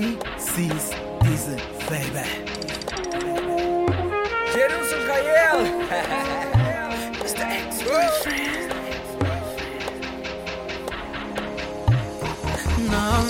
sis, dize, baby. Jerusalem Gael. Mr. Ex-Boyfriend. Não.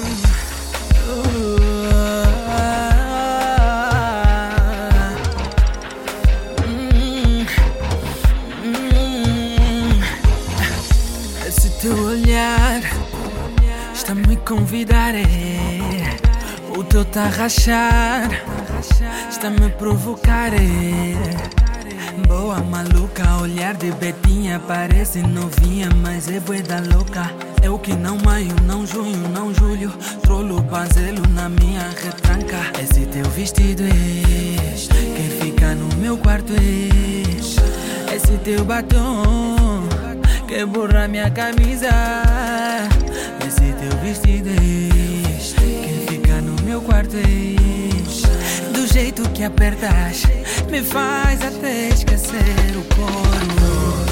Esse teu olhar está-me a convidar, o teu tá a rachar, está-me a provocar, Boa maluca, olhar de betinha, parece novinha, mas é bué da louca. Eu que não maio, não junho, não julho, trolo banzelo na minha retranca. Esse teu vestido quem fica no meu quarto esse teu batom que borra minha camisa. Esse teu vestido quem fica no meu quarto do jeito que apertas me faz até esquecer o coro.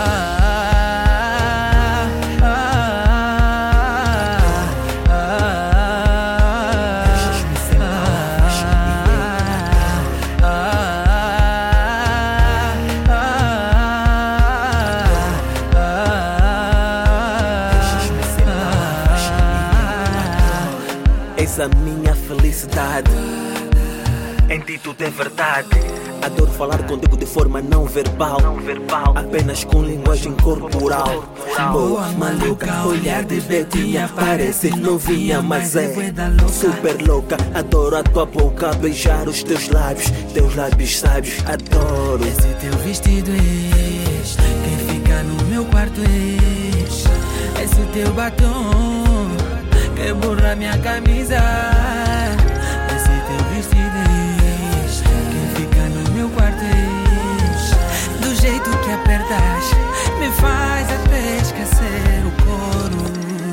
És a minha felicidade, em ti tudo é verdade. Adoro falar contigo de forma não verbal, apenas com linguagem corporal. Boa maluca, olhar de betinha, parece novinha, mas é super louca. Adoro a tua boca, beijar os teus lábios sábios, adoro. Esse teu vestido quem fica no meu quarto esse teu batom que borra minha camisa. Esse teu vestido quem fica no meu quarto do jeito que apertas me faz até esquecer o coro.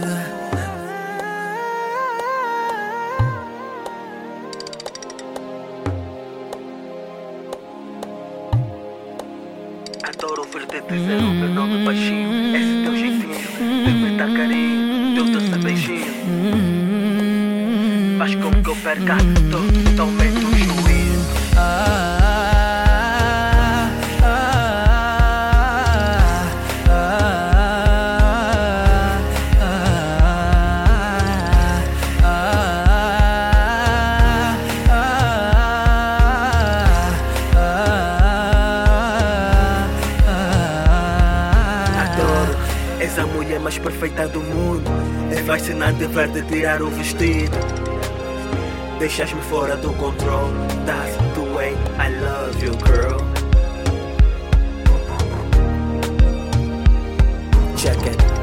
Adoro ouvir-te dizer o meu nome baixinho. Esse teu jeitinho de me dar carinho, teu doce beijinho faz com que eu perca totalmente o juízo. Adoro, és a mulher mais perfeita do mundo. É fascinante ver-te tirar o vestido. Deixas-me fora do control. That's the way I love you, girl. Check it.